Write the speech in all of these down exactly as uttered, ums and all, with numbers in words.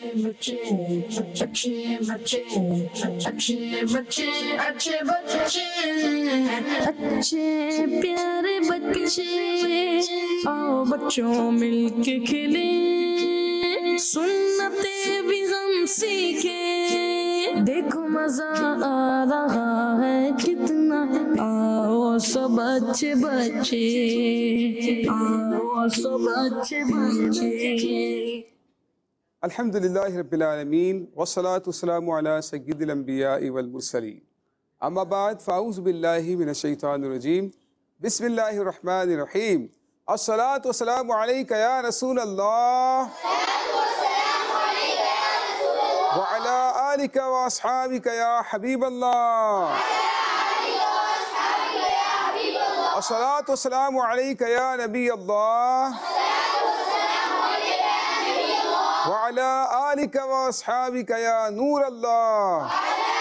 बच्चे अच्छे बच्चे अच्छे बच्चे अच्छे बच्चे अच्छे प्यारे बच्चे आओ बच्चों मिलके खेले सुन्नते भी हम सीखे देखो मजा आ रहा है कितना आओ सब अच्छे बच्चे आओ सब अच्छे बच्चे। अल्हम्दुलिल्लाहि रब्बिल आलमीन वस्सलातु वस्सलामु अला सय्यिदिल अंबियाइ वल मुरसलीन अम्मा बाद फ़अऊज़ु बिल्लाहि मिनश शैतानिर रजीम बिस्मिल्लाहिर रहमानिर रहीम अस्सलातु वस्सलामु अलैका या रसूल अल्लाह व अला आलिका व अस्हाबिका या हबीब अल्लाह अस्सलातु वस्सलामु अलैका या नबी अल्लाह वअला आलिका व अस्हाबिका या नूर अल्लाह।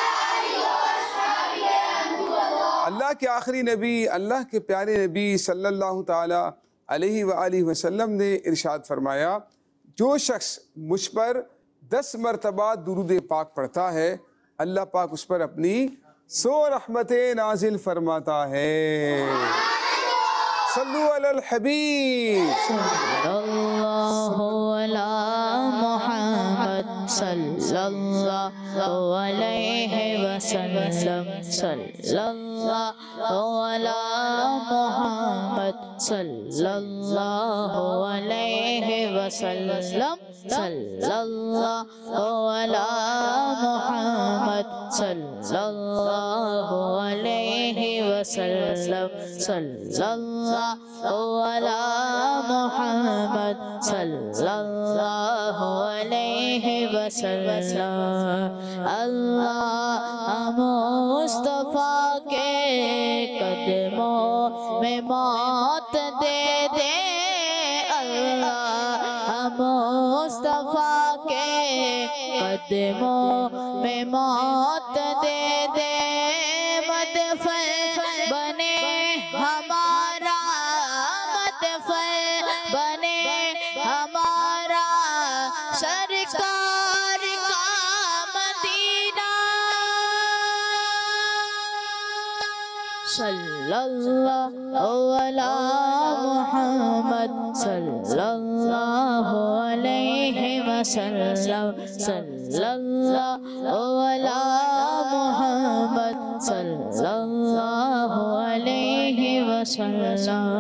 अल्लाह के आखिरी नबी अल्लाह के प्यारे नबी सल्लल्लाहु ताला अलैहि व आलिहि वसल्लम ने इरशाद फरमाया, जो शख्स मुझ पर दस मरतबा दुरूद पाक पढ़ता है अल्लाह पाक उस पर अपनी सौ रहमतें नाजिल फरमाता है। सल्लु अलल हबीब सल्लल्लाहु अला मुहम्मद सल्लल्लाहु अलैहि वसल्लम सल्लल्लाहु अला मुहम्मद सल्लल्लाहु अलैहि वसल्लम सल्लल्लाहु अला मुहम्मद सल्लल्लाहु अलैहि वसल्लम सल्लल्लाहु अला मुहम्मद सल्लल्लाहु अलैहि वसल्लम। अल्लाह मुस्तफा के कदमों में मौत दे दे, अल्लाह मुस्तफा के कदमों में मौत दे दे, मदफन बने हमारा मदफन बने हमारा सरकार का मदीना। सल्लल्लाहु अला मुहम्मद सल्लल्लाहु अलैहि वसल्लम सल्लल्लाहु अला मुहम्मद सल्लल्लाहु अलैहि वसल्लम।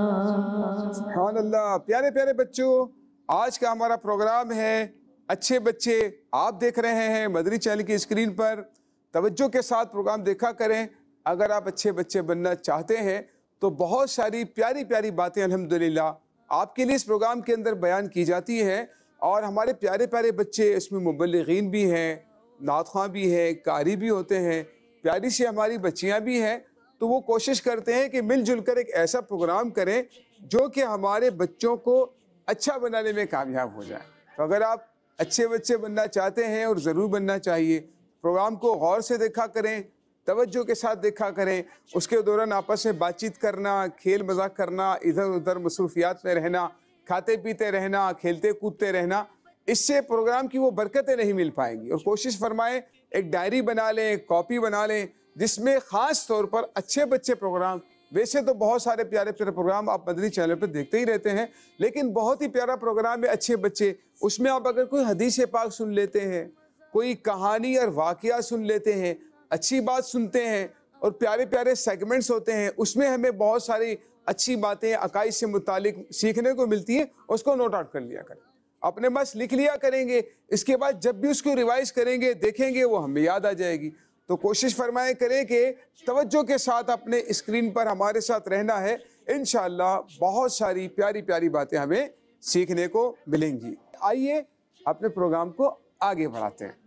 सुभान अल्लाह। प्यारे प्यारे बच्चों, आज का हमारा प्रोग्राम है अच्छे बच्चे। आप देख रहे हैं मदरी चैनल की स्क्रीन पर। तवज्जो के साथ प्रोग्राम देखा करें। अगर आप अच्छे बच्चे बनना चाहते हैं तो बहुत सारी प्यारी प्यारी बातें अल्हम्दुलिल्लाह आपके लिए इस प्रोग्राम के अंदर बयान की जाती हैं। और हमारे प्यारे प्यारे बच्चे इसमें मुबल्लिगीन भी हैं, नात ख़्वां भी हैं, कारी भी होते हैं, प्यारी सी हमारी बच्चियाँ भी हैं। तो वो कोशिश करते हैं कि मिलजुल कर एक ऐसा प्रोग्राम करें जो कि हमारे बच्चों को अच्छा बनाने में कामयाब हो जाए। तो अगर आप अच्छे बच्चे बनना चाहते हैं, और ज़रूर बनना चाहिए, प्रोग्राम को गौर से देखा करें, तवज्जो के साथ देखा करें। उसके दौरान आपस में बातचीत करना, खेल मजाक करना, इधर उधर मसरूफियात में रहना, खाते पीते रहना, खेलते कूदते रहना, इससे प्रोग्राम की वो बरकतें नहीं मिल पाएंगी। और कोशिश फरमाएं एक डायरी बना लें, कॉपी बना लें, जिसमें ख़ास तौर पर अच्छे बच्चे प्रोग्राम, वैसे तो बहुत सारे प्यारे प्यारे प्रोग्राम आप मदनी चैनल पर देखते ही रहते हैं, लेकिन बहुत ही प्यारा प्रोग्राम है अच्छे बच्चे। उसमें आप अगर कोई हदीस पाक सुन लेते हैं, कोई कहानी और वाक़या सुन लेते हैं, अच्छी बात सुनते हैं, और प्यारे प्यारे सेगमेंट्स होते हैं, उसमें हमें बहुत सारी अच्छी बातें अकाईद से मुतालिक सीखने को मिलती है। उसको नोट आउट कर लिया करें, अपने बस लिख लिया करेंगे। इसके बाद जब भी उसको रिवाइज करेंगे, देखेंगे, वो हमें याद आ जाएगी। तो कोशिश फरमाएं करें कि तवज्जो के साथ अपने स्क्रीन पर हमारे साथ रहना है। इंशाअल्लाह बहुत सारी प्यारी प्यारी बातें हमें सीखने को मिलेंगी। आइए अपने प्रोग्राम को आगे बढ़ाते हैं।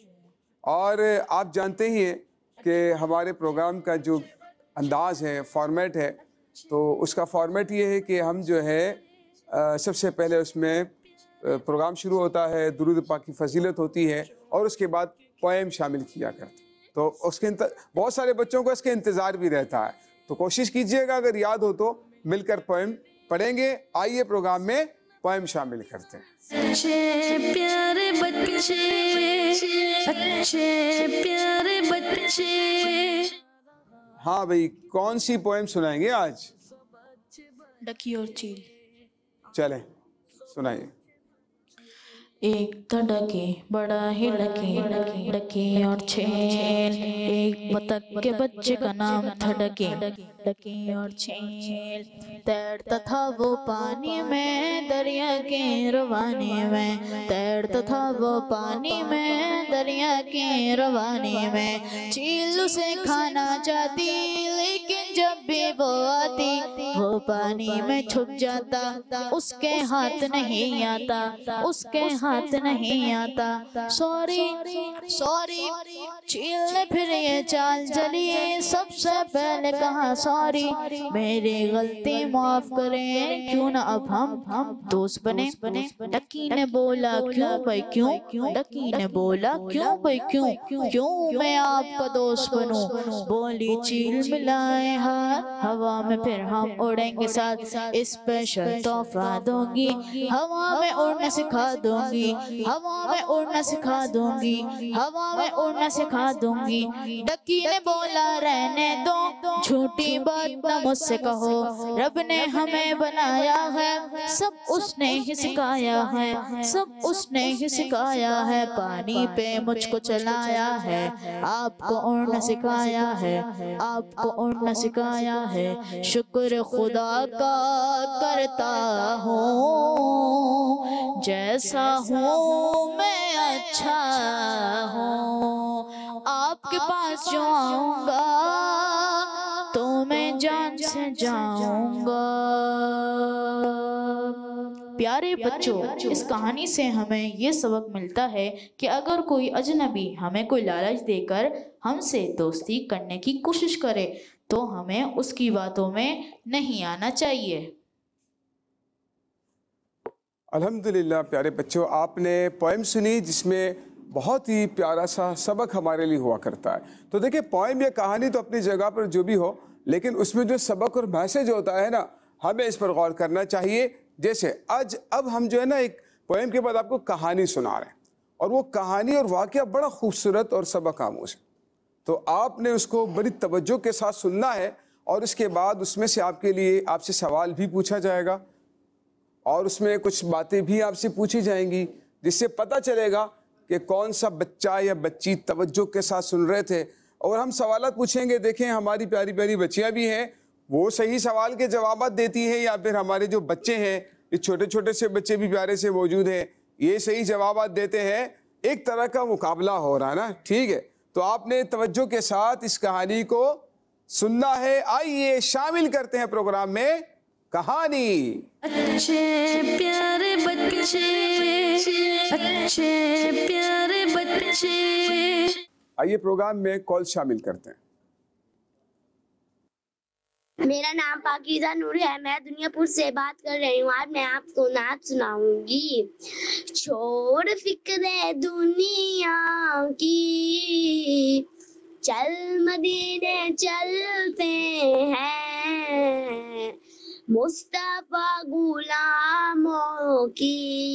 और आप जानते ही हैं कि हमारे प्रोग्राम का जो अंदाज़ है, फॉर्मेट है, तो उसका फॉर्मेट ये है कि हम जो है आ, सबसे पहले उसमें प्रोग्राम शुरू होता है, दुरूद पाक की फजीलत होती है, और उसके बाद पोएम शामिल किया करते हैं। तो उसके बहुत सारे बच्चों को इसके इंतज़ार भी रहता है। तो कोशिश कीजिएगा, अगर याद हो तो मिलकर पोएम पढ़ेंगे। आइए प्रोग्राम में पोएम शामिल करते हैं। अच्छे प्यारे बच्चे अच्छे प्यारे बच्चे। हाँ भाई, कौन सी पोएम सुनाएंगे आज? डकी और चील। चलें, सुनाइए। एक था डकी, बड़ा ही डकी, डकी और छेल। एक बतख के बच्चे का नाम था डकी, डकी और छेल। तैरता था वो पानी में, दरिया के रवानी में। तैरता था वो पानी में, दरिया के रवानी में। चील उसे खाना चाहती, लेकिन जब भी वो आती, वो पानी में छुप जाता। उसके हाथ नहीं आता, उसके हाथ नहीं आता। सॉरी सॉरी, चील ने फिर ये चाल चली। सबसे पहले कहा सॉरी, मेरी गलती माफ करें, क्यों ना अब हम हम दोस्त बने बने। डकी ने बोला क्यों भाई क्यों? डकी ने बोला क्यों भाई क्यों? क्यों मैं आपका दोस्त बनूं? बोली चील मिलाए हाथ, हवा में फिर हम उड़ेंगे साथ। स्पेशल तोहफा दूंगी, हवा में उड़ना सिखा दूंगी, हवा में उड़ना सिखा दूंगी, हवा में उड़ना सिखा दूंगी। डकी ने बोला रहने दो, झूठी बात न मुझसे कहो। रब ने हमें बनाया है, सब उसने ही सिखाया है, सब उसने ही सिखाया है। पानी पे मुझको चलाया है, आपको उड़ना सिखाया है, आपको उड़ना सिखाया है। शुक्र खुदा का करता हूँ, जैसा हूँ मैं अच्छा हूँ। आपके पास जो आऊंगा तो मैं जान से जाऊंगा। प्यारे बच्चों, इस कहानी से हमें ये सबक मिलता है कि अगर कोई अजनबी हमें कोई लालच देकर हमसे दोस्ती करने की कोशिश करे तो हमें उसकी बातों में नहीं आना चाहिए। अल्हम्दुलिल्लाह प्यारे बच्चों, आपने पोएम सुनी जिसमें बहुत ही प्यारा सा सबक हमारे लिए हुआ करता है। तो देखिए, पोएम या कहानी तो अपनी जगह पर जो भी हो, लेकिन उसमें जो सबक और मैसेज होता है ना, हमें इस पर गौर करना चाहिए। जैसे आज अब हम जो है ना, एक पोएम के बाद आपको कहानी सुना रहे हैं, और वो कहानी और वाक़या बड़ा खूबसूरत और सबक आमूज़ है। तो आपने उसको बड़ी तवज्जो के साथ सुनना है, और उसके बाद उसमें से आपके लिए आपसे सवाल भी पूछा जाएगा, और उसमें कुछ बातें भी आपसे पूछी जाएंगी, जिससे पता चलेगा कि कौन सा बच्चा या बच्ची तवज्जो के साथ सुन रहे थे। और हम सवालात पूछेंगे, देखें हमारी प्यारी प्यारी बच्चियां भी हैं, वो सही सवाल के जवाब देती हैं, या फिर हमारे जो बच्चे हैं, ये छोटे छोटे से बच्चे भी प्यारे से मौजूद हैं, ये सही जवाब देते हैं। एक तरह का मुकाबला हो रहा है ना, ठीक है। तो आपने तवज्जो के साथ इस कहानी को सुनना है। आइए शामिल करते हैं प्रोग्राम में कहानी। अच्छे प्यारे बच्चे, अच्छे प्यारे बच्चे। आइए प्रोग्राम में कॉल शामिल करते हैं। मेरा नाम पाकीज़ा नूर है, मैं दुनियापुर से बात कर रही हूँ। आज मैं आपको नात सुनाऊंगी। छोड़ फिक्रे दुनिया की, चल मदीने चलते हैं। मुस्तफा गुलामों की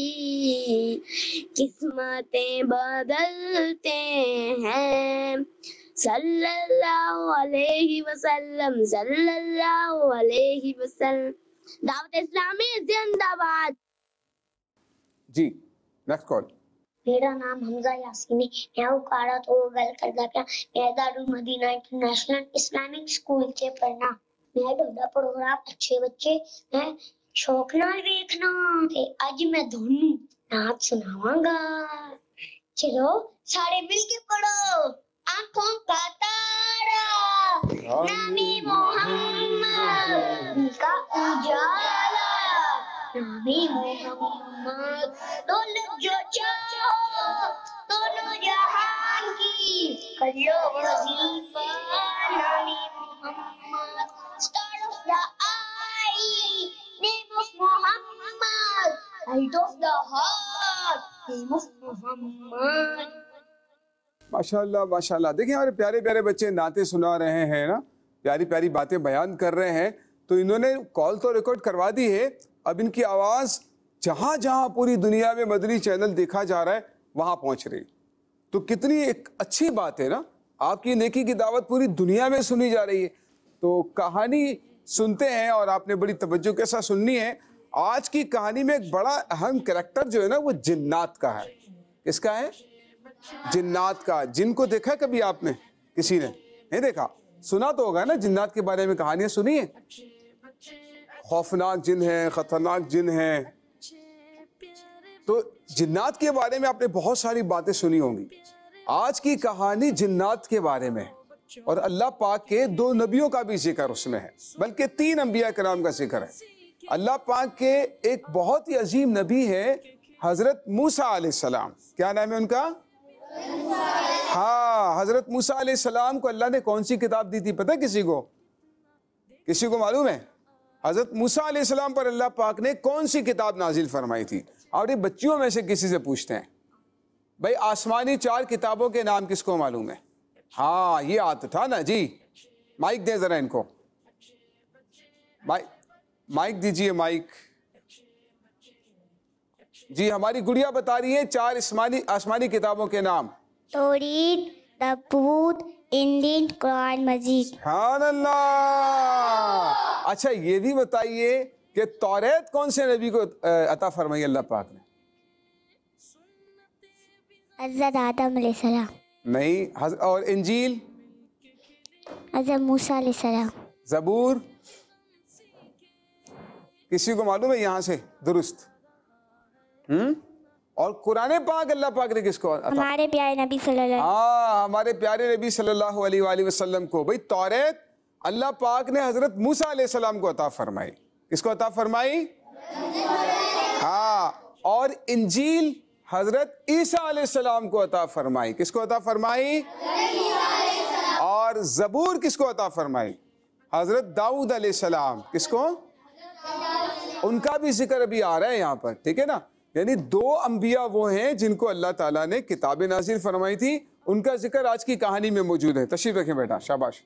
किस्मतें बदलते हैं। सल्लल्लाहु अलैहि वसल्लम, सल्लल्लाहु अलैहि वसल्लम। दावत इस्लामी जिंदाबाद। जी, नेक्स्ट कॉल। मेरा नाम हमजा यासीन है, मैं उकाड़ा तो गल करदा पिया। मैं Darul Madina international Islamic school से पढ़ना। मैं ढोडा प्रोग्राम अच्छे बच्चे मैं शौक नाल देखना ते अज मैं धोनू नात सुनावांगा। चलो सारे मिलके पढ़ो। आंखों का तारा नामी मोहम्मद का उजाला, नामी मोहम्मद दौलत जो चाहो दोनों जहान की कर लो वजीफा। नामी Mohammad star of the eye, name of Muhammad, light of the heart, name of Muhammad। माशाल्लाह माशाल्लाह। देखिए हमारे प्यारे प्यारे बच्चे नाते सुना रहे हैं ना, प्यारी प्यारी बातें बयान कर रहे हैं। तो इन्होंने कॉल तो रिकॉर्ड करवा दी है, अब इनकी आवाज़ जहाँ जहाँ पूरी दुनिया में मदनी चैनल देखा जा रहा है वहाँ पहुँच रही। तो कितनी एक अच्छी बात है ना, आपकी नेकी की दावत पूरी दुनिया में सुनी जा रही है। तो कहानी सुनते हैं और आपने बड़ी तवज्जो के साथ सुननी है। आज की कहानी में एक बड़ा अहम कैरेक्टर जो है ना वो जिन्नात का है। किसका है? जिन्नात का। जिनको देखा है कभी आपने? किसी ने नहीं देखा? सुना तो होगा ना, जिन्नात के बारे में कहानियां सुनी है। खौफनाक जिन है, खतरनाक जिन है। तो जिन्नात के बारे में आपने बहुत सारी बातें सुनी होंगी। आज की कहानी जिन्नात के बारे में, और अल्लाह पाक के दो नबियों का भी जिक्र उसमें है, बल्कि तीन अंबिया कराम का जिक्र है। अल्लाह पाक के एक बहुत ही अजीम नबी है हजरत मूसा अलैहिस्सलाम। क्या नाम है उनका? हाँ, हजरत मूसा अलैहिस्सलाम को अल्लाह ने कौन सी किताब दी थी पता है किसी को? किसी को मालूम है? हजरत मूसा अलैहिस्सलाम पर अल्लाह पाक ने कौन सी किताब नाजिल फरमाई थी? और ये बच्चियों में से किसी से पूछते हैं, भाई आसमानी चार किताबों के नाम किसको मालूम है? हाँ, ये आता था ना जी। माइक दे जरा इनको, माइक माइक दीजिए, माइक जी। हमारी गुड़िया बता रही है चार आसमानी आसमानी किताबों के नाम। तौरीत, तबूत, इंजील, कुरान मजीद। सुभान अल्लाह। अच्छा, ये भी बताइए कि तौरेत कौन से नबी को अता फरमाई अल्लाह पाक ने? हज़रत आदम अलैहिस्सलाम। नहीं। और इंजील? हज़रत मूसा अलैहिस्सलाम। ज़बूर? किसी को मालूम है यहाँ से? दुरुस्त। हम्म और कुरान पाक अल्लाह पाक ने किसको अता? हमारे प्यारे नबी सल्लल्लाहु हाँ, हमारे प्यारे नबी सल्लल्लाहु अलैहि वसल्लम को। भाई तौरेत अल्लाह पाक ने हजरत मूसा अलैहिस्सलाम को अता फरमाई। किसको अता फरमाई? हाँ। और इंजील हजरत ईसा अलैहिस्सलाम को अता फरमाई। किसको अता फरमाई? और ज़बूर किसको अता फरमाई? हजरत दाऊद अलैहिस्सलाम। किसको? उनका भी जिक्र अभी आ रहा है यहाँ पर, ठीक है ना। यानी दो अंबिया वो हैं जिनको अल्लाह ताला ने किताबें नाजिल फरमाई थी, उनका जिक्र आज की कहानी में मौजूद है। तशरीफ रखें बेटा, शाबाश।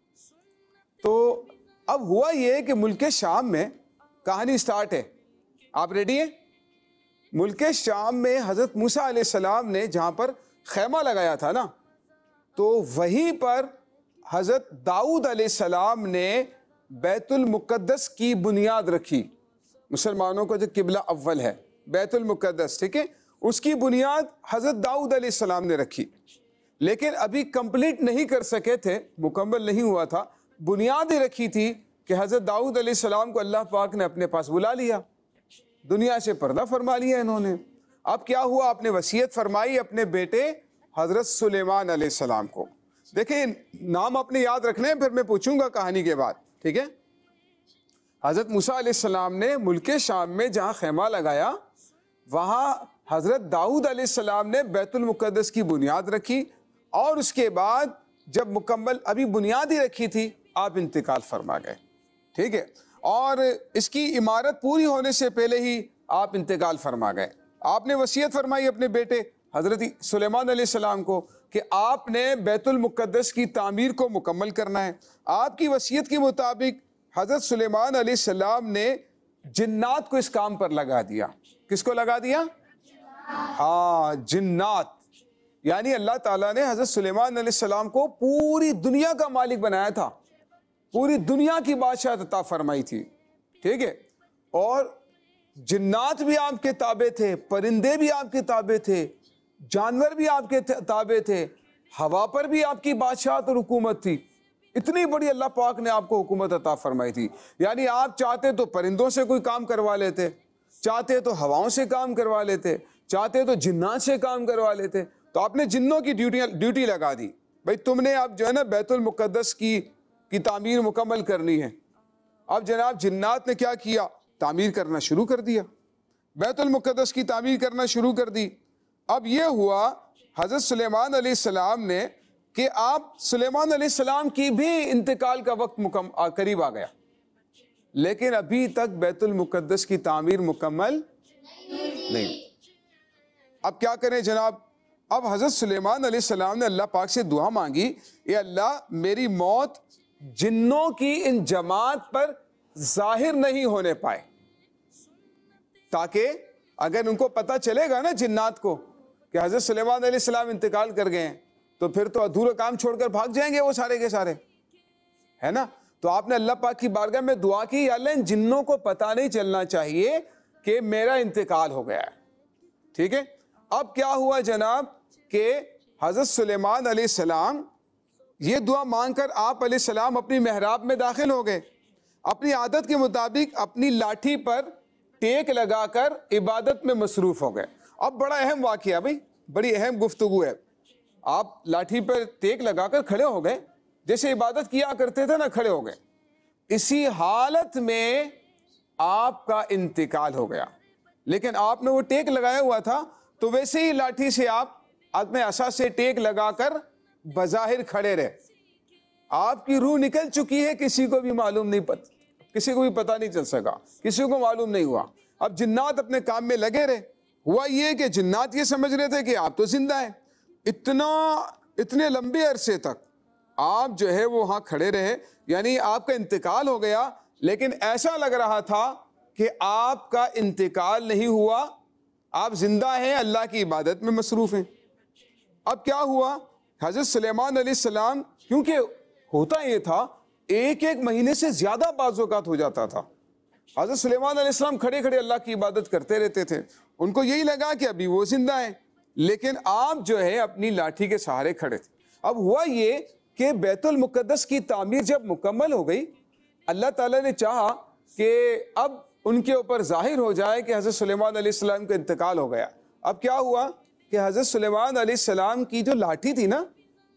तो अब हुआ ये कि मुल्क शाम में कहानी स्टार्ट है। आप रेडी हैं? मुल्क शाम में हजरत मूसा अलैहिस्सलाम ने जहाँ पर खैमा लगाया था ना, तो वहीं पर हजरत दाऊद अलैहिस्सलाम ने बैतुल मुक़द्दस की बुनियाद रखी। मुसलमानों का जो किबला अव्वल है बैतुल मुक़द्दस, ठीक है, उसकी बुनियाद हजरत दाऊद अलैहिस्सलाम ने रखी। लेकिन अभी कंप्लीट नहीं कर सके थे, मुकम्मल नहीं हुआ था। बुनियाद ही रखी थी कि हजरत दाऊद अलैहिस्सलाम को अल्लाह पाक ने अपने पास बुला लिया, दुनिया से पर्दा फरमा लिया इन्होंने। अब क्या हुआ? आपने वसीयत फरमाई अपने बेटे हजरत सुलेमान अलैहिस्सलाम को। देखिए, नाम आपने याद रखने हैं, फिर मैं पूछूंगा कहानी के बाद, ठीक है। हजरत मूसा अलैहिस्सलाम ने मुल्क शाम में जहाँ खैमा लगाया, वहाँ हजरत दाऊद अलैहिस्सलाम ने बैतुल मुक़द्दस की बुनियाद रखी, और उसके बाद जब मुकम्मल अभी बुनियाद ही रखी थी, आप इंतकाल फरमा गए, ठीक है। और इसकी इमारत पूरी होने से पहले ही आप इंतकाल फरमा गए। आपने वसीयत फरमाई अपने बेटे हजरत सुलेमान अलैहिस्सलाम को कि आपने बैतुल मुक़द्दस की तामीर को मुकम्मल करना है। आपकी वसीयत के मुताबिक हजरत सुलेमान अलैहिस्सलाम ने जिन्नात को इस काम पर लगा दिया। किसको लगा दिया? हाँ, जिन्नात। यानी अल्लाह ताला ने हजरत सुलेमान अलैहिस्सलाम को पूरी दुनिया का मालिक बनाया था, पूरी दुनिया की बादशाह अता फरमाई थी, ठीक है। और जिन्नात भी आपके ताबे थे, परिंदे भी आपके ताबे थे, जानवर भी आपके ताबे थे, हवा पर भी आपकी बादशाहत और हुकूमत थी। इतनी बड़ी अल्लाह पाक ने आपको हुकूमत अता फरमाई थी। यानी आप चाहते तो परिंदों से कोई काम करवा लेते, चाहते तो हवाओं से काम करवा लेते, चाहते तो जिन्नात से काम करवा लेते। तो आपने जिन्नों की ड्यूटी ड्यूटी लगा दी, भाई तुमने अब जो है ना बैतुल मुक़द्दस की की तामीर मुकम्मल करनी है। अब जनाब जिन्नात ने क्या किया? तामीर करना शुरू कर दिया, बैतुल मुक़द्दस की तामीर करना शुरू कर दी। अब यह हुआ हज़रत सुलेमान अलैहिस्सलाम ने कि आप सुलेमान अलैहिस्सलाम की भी इंतकाल का वक्त मुकम करीब आ गया, लेकिन अभी तक बैतुल मुक़द्दस की तामीर मुकम्मल नहीं। अब क्या करें जनाब? अब हज़रत सुलेमान अलैहिस्सलाम ने अल्लाह पाक से दुआ मांगी, ये अल्लाह मेरी मौत जिन्नों की इन जमात पर जाहिर नहीं होने पाए, ताकि अगर उनको पता चलेगा ना जिन्नात को कि हज़रत सुलेमान अलैहिस्सलाम इंतकाल कर गए हैं, तो फिर तो अधूरा काम छोड़कर भाग जाएंगे वो सारे के सारे, है ना। तो आपने अल्लाह पाक की बारगाह में दुआ की, या अल्लाह इन जिन्नों को पता नहीं चलना चाहिए कि मेरा इंतकाल हो गया है। ठीक है, अब क्या हुआ जनाब कि हज़रत सुलेमान अलैहिस्सलाम ये दुआ मांगकर आप अलैहिस्सलाम अपनी मेहराब में दाखिल हो गए। अपनी आदत के मुताबिक अपनी लाठी पर टेक लगाकर इबादत में मसरूफ़ हो गए। अब बड़ा अहम वाक़या भाई, बड़ी अहम गुफ्तगू है। आप लाठी पर टेक लगाकर खड़े हो गए, जैसे इबादत किया करते थे ना, खड़े हो गए। इसी हालत में आपका इंतकाल हो गया, लेकिन आपने वो टेक लगाया हुआ था, तो वैसे ही लाठी से आप अपने असा से टेक लगाकर बज़ाहिर खड़े रहे। आपकी रूह निकल चुकी है, किसी को भी मालूम नहीं, पता किसी को भी पता नहीं चल सका, किसी को मालूम नहीं हुआ। अब जिन्नात अपने काम में लगे रहे। हुआ ये कि जिन्नात ये समझ रहे थे कि आप तो जिंदा हैं। इतना इतने लंबे अरसे तक आप जो है वो वहाँ खड़े रहे, यानी आपका इंतकाल हो गया, लेकिन ऐसा लग रहा था कि आपका इंतकाल नहीं हुआ, आप जिंदा हैं, अल्लाह की इबादत में मसरूफ़ हैं। अब क्या हुआ, हज़रत सुलेमान अलैहिस्सलाम, क्योंकि होता ये था एक एक महीने से ज़्यादा बाज़ौक़ात हो जाता था। हज़रत सुलेमान अलैहिस्सलाम खड़े खड़े अल्लाह की इबादत करते रहते थे। उनको यही लगा कि अभी वो जिंदा हैं, लेकिन आप जो है अपनी लाठी के सहारे खड़े थे। अब हुआ ये कि बैतुल मुक़द्दस की तामीर जब मुकम्मल हो गई, अल्लाह ताला ने चाहा कि अब उनके ऊपर ज़ाहिर हो जाए कि हज़रत सुलेमान अलैहिस्सलाम का इंतकाल हो गया। अब क्या हुआ कि हज़रत सुलेमान अलैहिस्सलाम की जो लाठी थी ना,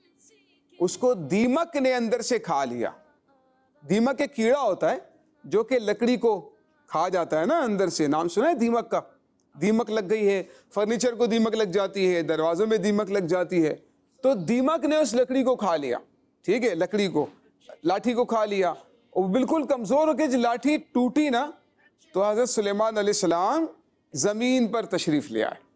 उसको दीमक ने अंदर से खा लिया। दीमक एक कीड़ा होता है जो कि लकड़ी को खा जाता है ना अंदर से, नाम सुना है दीमक का। दीमक लग गई है, फर्नीचर को दीमक लग जाती है, दरवाज़ों में दीमक लग जाती है। तो दीमक ने उस लकड़ी को खा लिया, ठीक है, लकड़ी को, लाठी को खा लिया, और बिल्कुल कमज़ोर होकर जो लाठी टूटी ना, तो हज़रत सुलेमान अलैहिस्सलाम ज़मीन पर तशरीफ़ ले आए।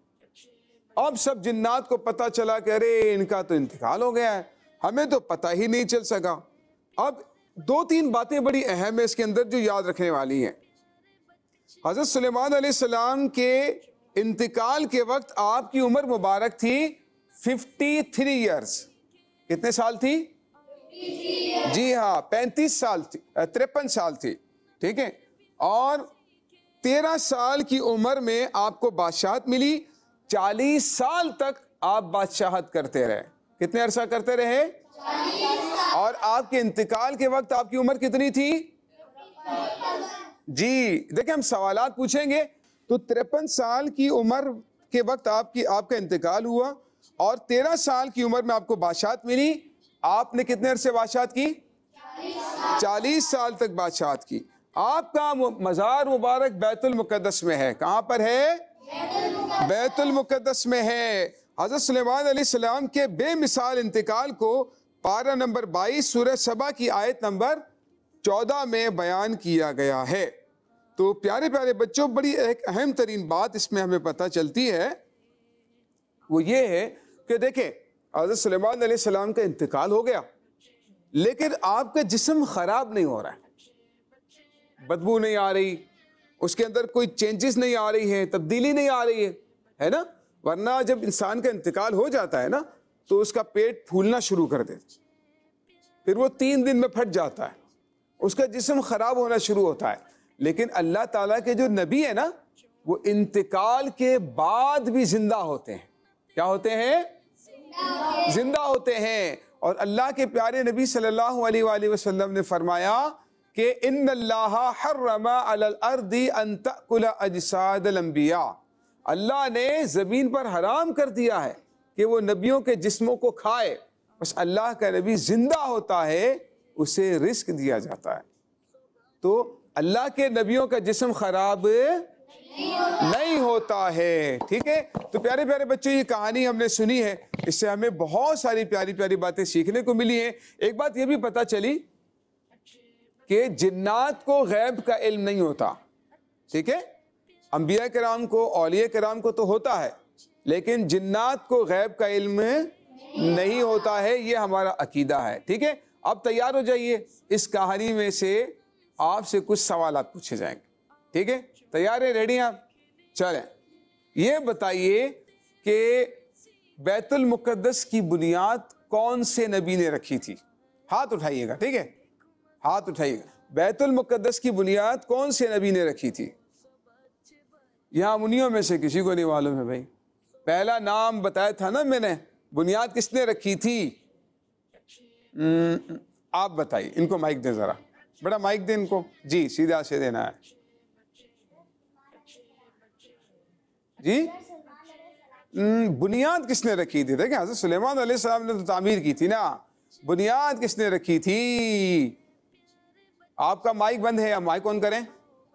अब सब जिन्नात को पता चला कि अरे इनका तो इंतकाल हो गया है, हमें तो पता ही नहीं चल सका। अब दो तीन बातें बड़ी अहम है इसके अंदर जो याद रखने वाली हैं। हज़रत सुलेमान अलैहिस्सलाम के इंतकाल के वक्त आपकी उम्र मुबारक थी तिरेपन इयर्स। कितने साल थी? जी हाँ, पैंतीस साल थी, तिरपन साल थी, ठीक है। और तेरह साल की उम्र में आपको बादशाहत मिली। चालीस साल तक आप बादशाहत करते रहे। कितने अरसा करते रहे? और आपके इंतकाल के वक्त आपकी उम्र कितनी थी? जी देखिए, हम सवालात पूछेंगे। तो तिरपन साल की उम्र के वक्त आपकी आपका इंतकाल हुआ, और तेरह साल की उम्र में आपको बादशाहत मिली। आपने कितने अरसे बादशाहत की? चालीस साल तक बादशाहत की। आपका मज़ार मुबारक बैतुल मुक़द्दस में है। कहाँ पर है? बैतुल मुक़द्दस में है। हज़रत सुलेमान अलैहिस्सलाम के बेमिसाल इंतकाल को पारा नंबर बाईस सूरह सबा की आयत नंबर चौदह में बयान किया गया है। तो प्यारे प्यारे बच्चों, बड़ी एक अहम तरीन बात इसमें हमें पता चलती है, वो ये है कि देखें, हज़रत सुलेमान अलैहिस्सलाम का इंतकाल हो गया, लेकिन आपका जिस्म ख़राब नहीं हो रहा है, बदबू नहीं आ रही, उसके अंदर कोई चेंजेस नहीं आ रही है, तब्दीली नहीं आ रही है, है ना। वरना जब इंसान का इंतकाल हो जाता है ना, तो उसका पेट फूलना शुरू कर देता, फिर वो तीन दिन में फट जाता है, उसका जिस्म ख़राब होना शुरू होता है। लेकिन अल्लाह ताला के जो नबी है ना, वो इंतकाल के बाद भी जिंदा होते हैं। क्या होते हैं? जिंदा होते हैं। और अल्लाह के प्यारे नबी सल्लल्लाहु अलैहि वसल्लम ने फरमाया कि इन्नल्लाह हर्रमा अलल अर्दी अन तअकुल अजसादल अंबिया। अल्लाह ने ज़मीन पर हराम कर दिया है कि वो नबियों के जिस्मों को खाए। बस अल्लाह का नबी जिंदा होता है, उसे रिस्क दिया जाता है। तो अल्लाह के नबियों का जिस्म खराब नहीं होता है, ठीक है। तो प्यारे प्यारे बच्चों, ये कहानी हमने सुनी है, इससे हमें बहुत सारी प्यारी प्यारी बातें सीखने को मिली हैं। एक बात ये भी पता चली कि जिन्नात को गैब का इल्म नहीं होता, ठीक है। अंबिया कराम को, औलिया कराम को तो होता है, लेकिन जिन्नात को गैब का इल्म नहीं होता है। ये हमारा अकीदा है, ठीक है। अब तैयार हो जाइए, इस कहानी में से आपसे कुछ सवाल पूछे जाएंगे, ठीक है। तैयार है? रेडी हैं आप? चलें, ये बताइए कि बैतुल मुकद्दस की बुनियाद कौन से नबी ने रखी थी? हाथ उठाइएगा, ठीक है, हाथ उठाइएगा। बैतुल मुकद्दस की बुनियाद कौन से नबी ने रखी थी? यहाँ मुनियों में से किसी को नहीं मालूम है भाई। पहला नाम बताया था ना मैंने, बुनियाद किसने रखी थी? हम्म, आप बताइए। इनको माइक दे जरा, बड़ा माइक दे इनको जी, सीधा से देना है जी। हम्म, बुनियाद किसने रखी थी? देखें, हज़रत सुलेमान अलैहिस्सलाम ने तो तामीर की थी ना, बुनियाद किसने रखी थी? आपका माइक बंद है, आप माइक ऑन करें,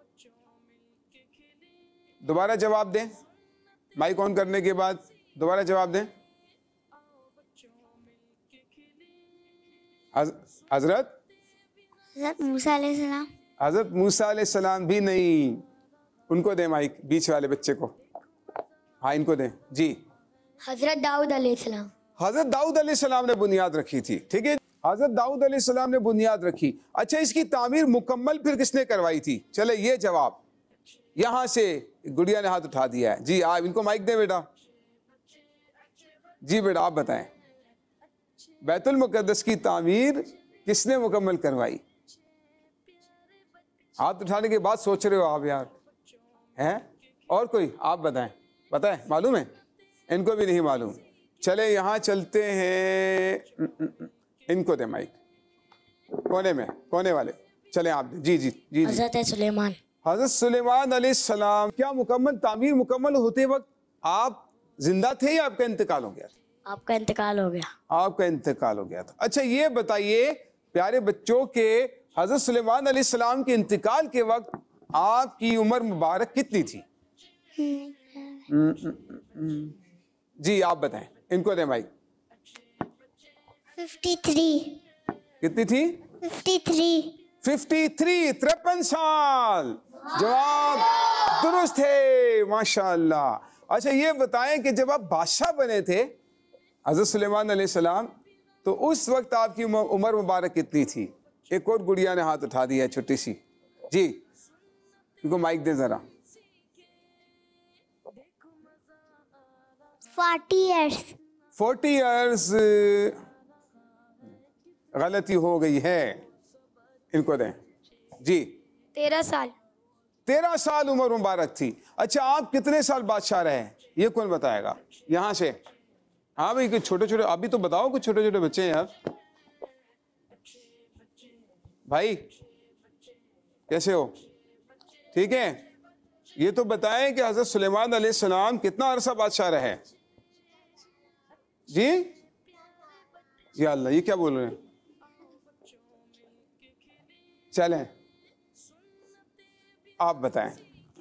दोबारा जवाब दें। माइक ऑन करने के बाद दोबारा जवाब दें। हजरत हज़रत मूसा अलैहिस्सलाम। हजरत मूसा अलैहिस्सलाम भी नहीं, उनको दें माइक, बीच वाले बच्चे को। हाँ, इनको दें जी। हज़रत दाऊद अलैहिस्सलाम। हजरत दाऊद अलैहिस्सलाम ने बुनियाद रखी थी, ठीक है, हजरत दाऊद अलैहिस्सलाम ने बुनियाद रखी। अच्छा, इसकी तामीर मुकम्मल फिर किसने करवाई थी? चले ये जवाब यहां से गुड़िया ने हाथ उठा दिया है जी। आप इनको माइक दें बेटा जी। बेटा आप बताएं, बैतुल मुकद्दस की तामीर किसने मुकम्मल करवाई? हाथ उठाने के बाद सोच रहे हो आप यार, हैं? और कोई आप बताएं, बताएं, मालूम है? इनको भी नहीं मालूम। चले यहाँ चलते हैं, इनको दे माइक, कोने में, कोने वाले, चले आप जी जी जी। हज़रत सुलेमान। हज़रत सुलेमान अलैहिस्सलाम, क्या मुकम्मल तामीर मुकम्मल होते वक्त आप जिंदा थे या आपका इंतकाल हो गया था? आपका इंतकाल हो गया। आपका इंतकाल हो गया था। अच्छा, ये बताइए प्यारे बच्चों के, हज़रत सुलेमान अलैहिस्सलाम के इंतकाल के वक्त आपकी उम्र मुबारक कितनी थी? जी आप बताएं, इनको दें माइक। Fifty three. कितनी थी? Fifty three. फिफ्टी थ्री, तिरपन साल। जवाब दुरुस्त है, माशाअल्लाह। अच्छा, ये बताएं कि जब आप बादशाह बने थे हज़रत सुलेमान अलैहिस्सलाम, तो उस वक्त आपकी उम्र मुबारक कितनी थी? एक और गुड़िया ने हाथ उठा दिया, छोटी सी जी, इनको माइक दें जरा। Forty years. फोर्टी इयर्स गलती हो गई है, इनको दें जी। तेरह साल। तेरह साल उम्र मुबारक थी। अच्छा, आप कितने साल बादशाह रहे, ये कौन बताएगा? यहाँ से, हाँ भाई, कुछ छोटे छोटे आप भी तो बताओ, कुछ छोटे छोटे बच्चे हैं यार। भाई कैसे हो? ठीक है, ये तो बताएं कि हज़रत सुलेमान अलैहिस्सलाम कितना अरसा बादशाह रहे जी? या अल्लाह, ये क्या बोल रहे हैं? चलें आप बताएं।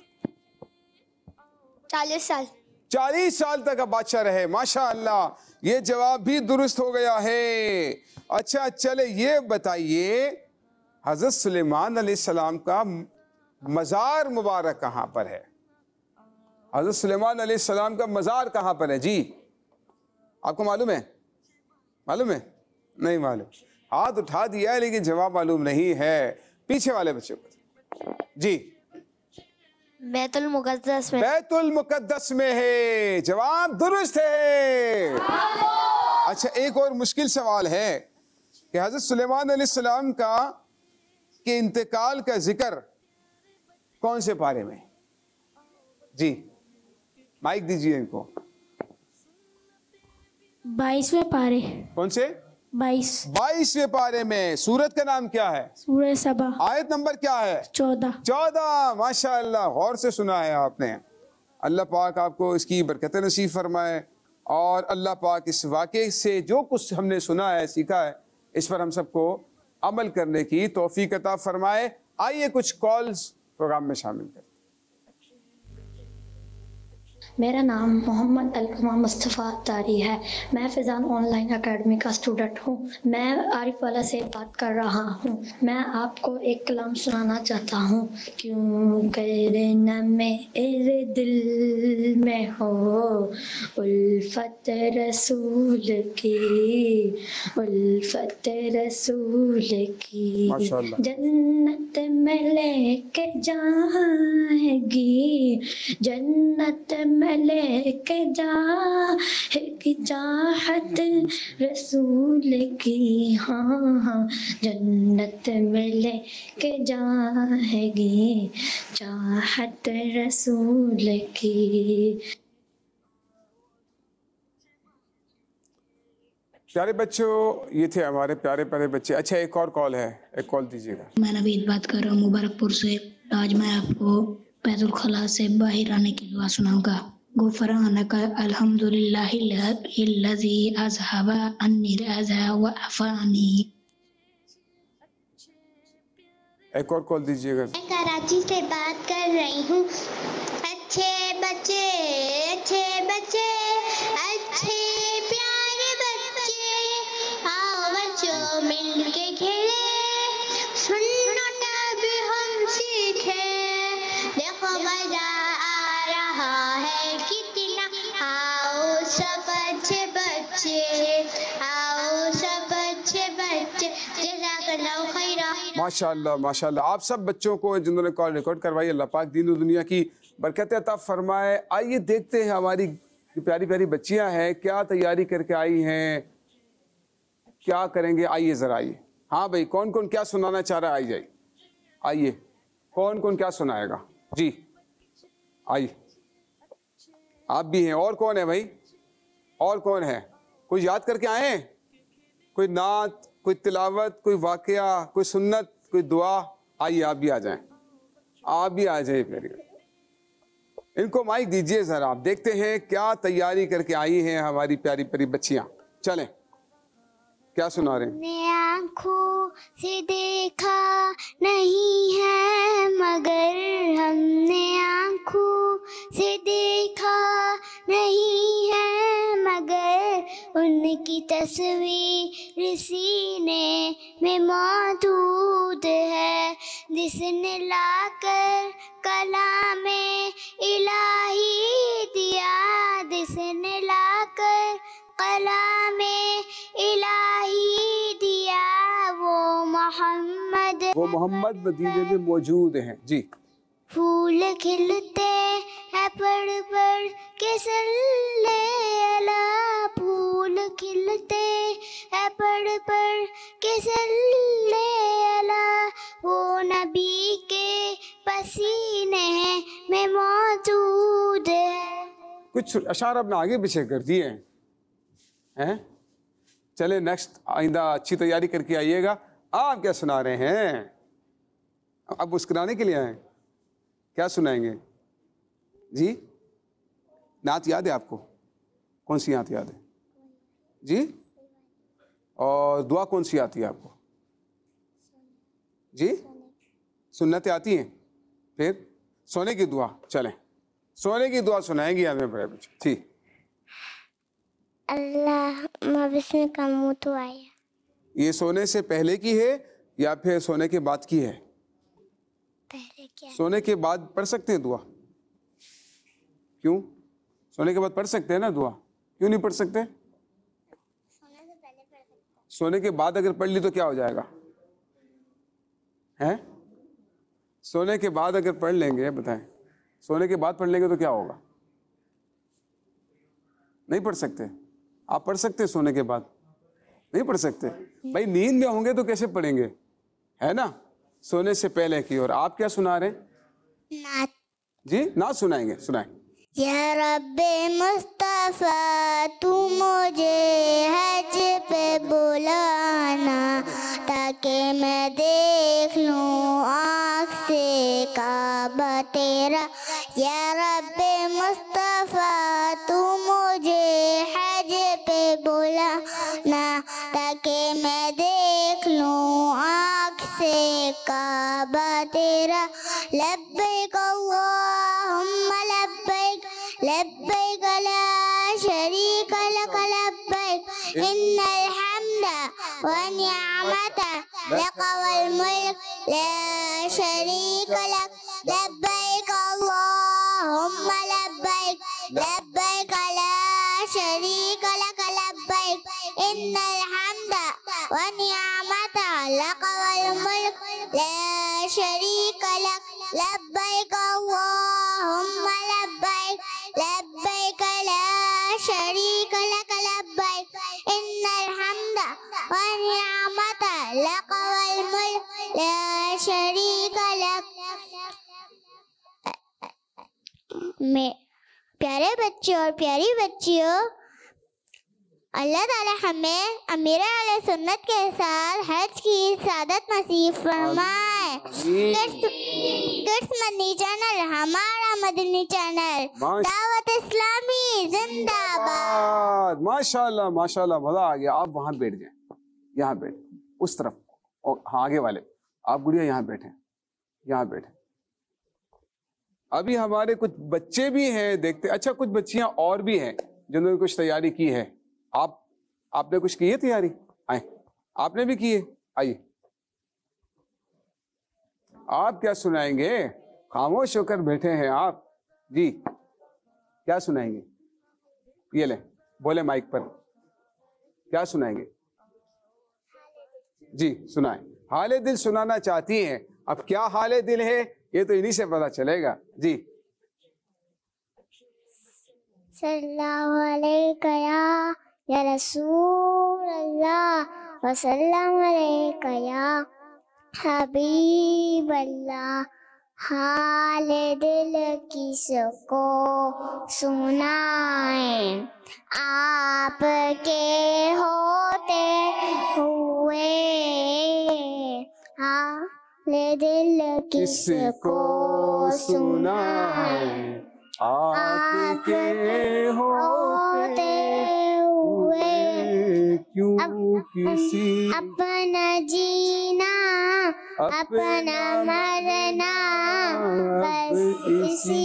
चालीस साल। चालीस साल तक आप बादशाह रहे, माशाअल्लाह। ये जवाब भी दुरुस्त हो गया है। अच्छा, चले ये बताइए, हज़रत सुलेमान अलैहिस्सलाम का मज़ार मुबारक कहाँ पर है? हज़रत सुलेमान अलैहिस्सलाम का मज़ार कहाँ पर है जी? आपको मालूम है? मालूम है? नहीं मालूम। हाथ उठा दिया है लेकिन जवाब मालूम नहीं है। पीछे वाले बच्चों को जी। बैतुल मुकद्दस में। बैतुल मुकद्दस में है, जवाब दुरुस्त है। अच्छा, एक और मुश्किल सवाल है कि हज़रत सुलेमान अलैहिस्सलाम का के इंतकाल का जिक्र कौन से पारे में? जी माइक दीजिए इनको। बाईसवें पारे। कौन से? बाईस। बाईसवें पारे में। सूरत का नाम क्या है? सूरह सबा। आयत नंबर क्या है? चौदह। चौदह, माशाअल्लाह, गौर से सुना है आपने। अल्लाह पाक आपको इसकी बरकत नसीब फरमाए और अल्लाह पाक इस वाक़े से जो कुछ हमने सुना है, सीखा है, इस पर हम सबको अमल करने की तौफीक अता फरमाए। आइए कुछ कॉल्स प्रोग्राम में शामिल करें। मेरा नाम मोहम्मद अलकमा मुस्तफ़ा तारी है। मैं फ़िज़ान ऑनलाइन एकेडमी का स्टूडेंट हूँ। मैं आरिफ वाला से बात कर रहा हूँ। मैं आपको एक कलाम सुनाना चाहता हूँ। क्यों करे न मेरे दिल में हो उल्फत रसूल की, उल्फत रसूल की, जन्नत में लेके जाएगी, जन्नत में में लेके जा कि चाहत रसूल की, हाँ हाँ जन्नत में लेके जाएगी चाहत रसूल की। प्यारे बच्चों, ये थे हमारे प्यारे प्यारे बच्चे। अच्छा, एक और कॉल है, एक कॉल दीजिएगा। मैं नवीद बात कर रहा हूँ मुबारकपुर से। आज मैं आपको पैदुल खला से बाहर आने की दुआ सुनाऊंगा। गुफरानका अल्हम्दुलिल्लाहिल्लज़ी अज़हबा अन्नी अज़ा व अफ़ानी। एक और कॉल दीजिएगा। मैं कराची से बात कर रही हूँ। अच्छे बच्चे अच्छे बच्चे अच्छे प्यारे बच्चे, आओ बच्चों मिलके खेले, सुन्नत भी हम सीखे, देखो मजा आ रहा है कितना, आओ सब अच्छे बच्चे, आओ सब अच्छे बच्चे, जज़ाकल्लाहु खैरा। माशाल्लाह माशाल्लाह, आप सब बच्चों को जिन्होंने कॉल रिकॉर्ड करवाई, अल्लाह पाक दीन और दुनिया की बरकत अता फरमाए। आइए देखते हैं हमारी प्यारी प्यारी बच्चियां हैं क्या तैयारी करके आई हैं, क्या करेंगे। आइए ज़रा आइए। हाँ भाई, कौन कौन क्या सुनाना चाह रहा है? आई जाइए, आइए। कौन कौन क्या सुनाएगा? जी आइए, आप भी हैं। और कौन है भाई? और कौन है? कोई याद करके आए हैं? कोई नात, कोई तिलावत, कोई वाकया, कोई सुन्नत, कोई दुआ? आइए आप भी आ जाएं, आप भी आ जाइए। प्यारी, इनको माइक दीजिए जरा, आप देखते हैं क्या तैयारी करके आई हैं हमारी प्यारी प्यारी बच्चियां। चलें, क्या सुना रहे हैं? हमने आँखों से देखा नहीं है मगर, हमने आँखों से देखा नहीं है मगर, उनकी तस्वीर सीने में मौजूद है, जिसने लाकर कलामे इलाही दिया, जिसने लाकर कलामे इलाही दिया, वो मोहम्मद वो मोहम्मद मदीने में मौजूद हैं। जी। फूल खिलते हैं पढ़ पढ़ के सल्ले अला, फूल खिलते हैं पढ़ पढ़ के सल्ले अला, वो नबी के पसीने में मौजूद है। कुछ अशार अपने आगे पीछे कर दिए हैं हैं? चले नेक्स्ट, आइंदा अच्छी तैयारी करके आइएगा। आप क्या सुना रहे हैं? अब मुस्कुराने के लिए आए, क्या सुनाएंगे? जी, नात याद है आपको? कौन सी नात याद है? जी, और दुआ कौन सी आती है आपको? जी, सुन्नतें आती हैं? फिर सोने की दुआ। चलें, सोने की दुआ सुनाएंगी हमें बड़े बच्चे। ठीक। अल्लाह बिस्मिल का मुँह तो आया। ये सोने से पहले की है या फिर सोने के बाद की है? पहले क्या? सोने के बाद पढ़ सकते हैं दुआ? क्यों? सोने के बाद पढ़ सकते हैं ना दुआ, क्यों नहीं पढ़ सकते? सोने से पहले पढ़ सकते। सोने के बाद अगर पढ़ ली तो क्या हो जाएगा? हैं? सोने के बाद अगर पढ़ लेंगे, बताएं, सोने के बाद पढ़ लेंगे तो क्या होगा? नहीं पढ़ सकते? आप पढ़ सकते हैं सोने के बाद? नहीं पढ़ सकते भाई, नींद में होंगे तो कैसे पढ़ेंगे, है ना? सोने से पहले की। और आप क्या सुना रहे हैं? नात। जी, नात सुनाएंगे, सुनाएं। या रब्बे मुस्तफा तू मुझे हज पे बुलाना, ताकि मैं देख लूं आँख से काबा तेरा। या रब्बे मुस्तफा तू मुझे हज पे बुलाना, ताकि मैं देख लूं आँख से काबा तेरा। लब्बैक अल्लाहुम्मा लब्बैक, लब्बैक ला शरीक लक लब्बैक, इन्नल हम्दा व निअमता लक वल मुल्क ला शरीक लक। लब्बैक अल्लाहुम्मा लब्बैक, लब्बैक ला शरीक लक लब्बैक, इन्नल हम्दा व निअमता लक वल मुल्क ला शरीक लक। लब्बैक अल्लाहुम्मा लब्बैक, लब्बैक व निअमत लक वल मुल्क ला शरीक लक। में प्यारे बच्चों और प्यारी बच्चियों, अल्लाह ताला हमें अमीर अहले सुन्नत के साथ हज की सादत नसीब फरमाए। किड्स मदनी चैनल हमारा मदनी चैनल, दावत इस्लामी जिंदाबाद। माशाल्लाह माशाल्लाह, मजा आ गया। आप वहां बैठ जाएं, यहाँ बैठ, उस तरफ, और हाँ आगे वाले आप गुड़िया यहाँ बैठे, यहाँ बैठे। अभी हमारे कुछ बच्चे भी हैं, देखते। अच्छा, कुछ बच्चियां और भी हैं जिन्होंने कुछ तैयारी की है। आप आपने कुछ की है तैयारी? आए, आपने भी की है, आइए। आप क्या सुनाएंगे? खामोश होकर बैठे हैं आप जी, क्या सुनाएंगे? ये ले, बोले माइक पर, क्या सुनाएंगे? जी सुनाए। हाले दिल सुनाना चाहती हैं। अब क्या हाले दिल है ये तो इन्हीं से पता चलेगा जी। सल्लल्लाहु अलैका या रसूल अल्लाह व सल्लम अलैका या हबीब अल्लाह। हाल दिल किसको सुनाए, आपके होते हुए। हाल दिल किसको सुनाए, आपके होते हुए क्यों किसी अपना जीना अपना मरना बस इसी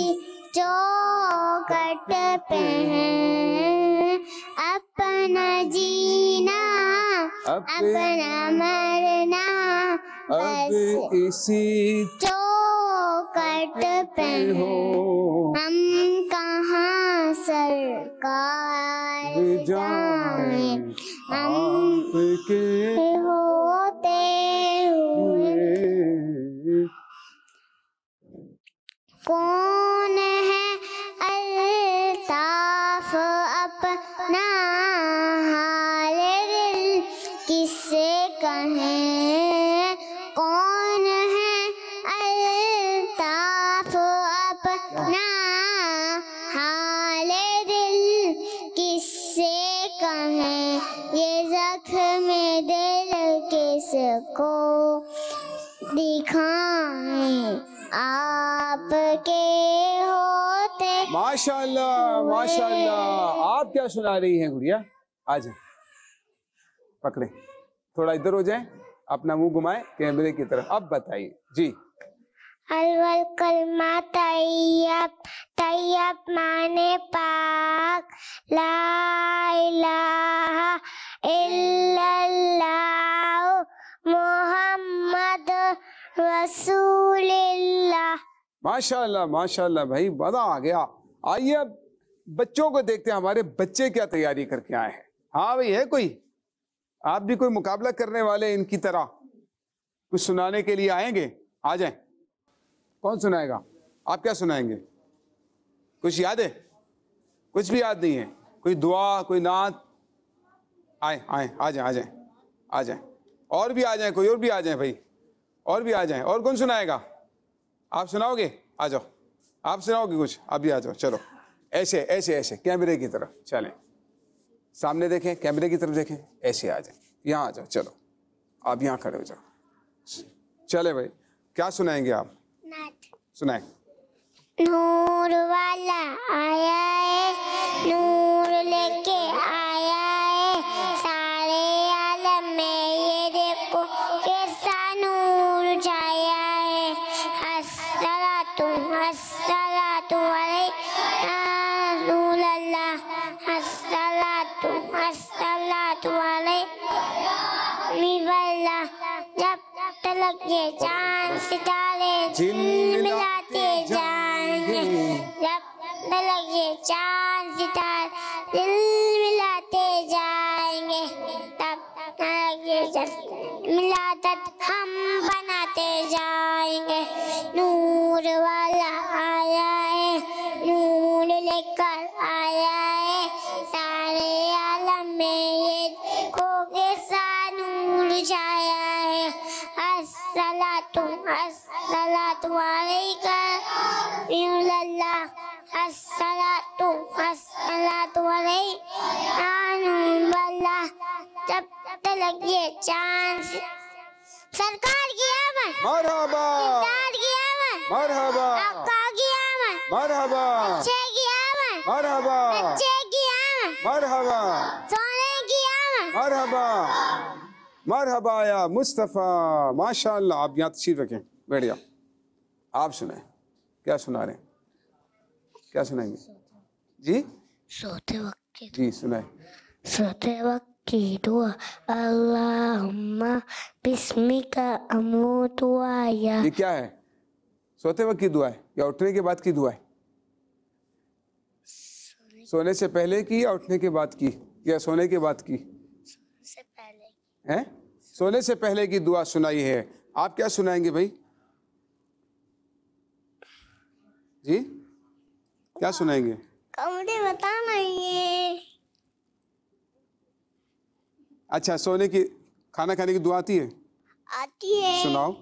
चौखट पे है। अपना जीना अपना मरना बस इसी चौखट पे हो। हम कहाँ सरकार जाएं, हम आपके होते हुए। कौन है अल्ताफ अपना हाल दिल किससे कहें। कौन है अल्ताफ अपना हाल दिल किससे कहें। ये जख्म दिल किसको दिखाएं, आपके होते। माशाल्लाह माशाल्लाह। आप क्या सुना रही हैं गुड़िया? आ जाए, पकड़े, थोड़ा इधर हो जाए, अपना मुंह घुमाए कैमरे की तरफ। अब बताइए जी। अव्वल कलमा तैयब, तैयब माने पाक। ला इलाहा इल्लल्लाह मुहम्मद रसूलुल्लाह। माशाल्लाह माशाल्लाह भाई, मजा आ गया। आइए अब बच्चों को देखते हैं, हमारे बच्चे क्या तैयारी करके आए हैं। हाँ भाई, है कोई? आप भी कोई मुकाबला करने वाले इनकी तरह कुछ सुनाने के लिए आएंगे? आ जाएं। कौन सुनाएगा? आप क्या सुनाएंगे? कुछ याद है? कुछ भी याद नहीं है? कोई दुआ, कोई नात? आए आए, आ जाए आ जाए आ जाए। और भी आ जाए, कोई और भी आ जाए भाई, और भी आ जाए। और कौन सुनाएगा? आप सुनाओगे? आ जाओ, आप सुनाओगे कुछ? अभी आ जाओ, चलो। ऐसे ऐसे ऐसे कैमरे की तरफ चलें, सामने देखें, कैमरे की तरफ देखें, ऐसे आ जाए, यहाँ आ जाओ। चलो आप यहाँ खड़े हो जाओ। चले भाई, क्या सुनाएंगे आप? सुनाए। नूर वाला आया है, नूर लेके आया है सारे आलम में। ये देखो कैसा नूर छाया है। अस्सलातु अस्सलातु अलैका रसूलल्लाह, अस्सलातु अस्सलातु अलैका मिवल्ला। जब तलक ये चांद सितारे दिल मिलाते जाएंगे, जब तलक ये चांद सितारे दिल मिलाते जाएंगे, तब तलक ये मिलादत हम बनाते जाएंगे। नूर वाला आया है, नूर लेकर आया है सारे आलम में। ये देखो कैसा अस्सलातु अस्सलातु अलैका इल्लल्लाह अस्सलातु अस्सलातु अलैका वल्लाह। जब तक ये चांद सरकार की आमद, मरहबा सरकार की आमद, मरहबा आका की आमद, मरहबा बच्चे की आमद, मरहबा बच्चे की आमद, मरहबा सोने की आमद। मरहबा मरहबा या मुस्तफ़ा। माशाअल्लाह। आप यहाँ तशरीफ रखें, बैठ जाओ। आप सुनाएं, क्या सुना रहे हैं, क्या सुनाएंगे जी? सोते वक्त जी सुनाए। सोते वक्त की दुआ, अल्लाहुम्मा बिस्मिका अमूतु व अहया। ये क्या है? सोते वक्त की दुआ है या उठने के बाद की दुआ है? सोने से पहले की या उठने के बाद की या सोने के बाद की? से पहले हैं? सोने से पहले की दुआ सुनाई है। आप क्या सुनाएंगे भाई जी? क्या सुनाएंगे? मुझे बताना ये। अच्छा, सोने की, खाना खाने की दुआ आती है? आती है। सुनाओ।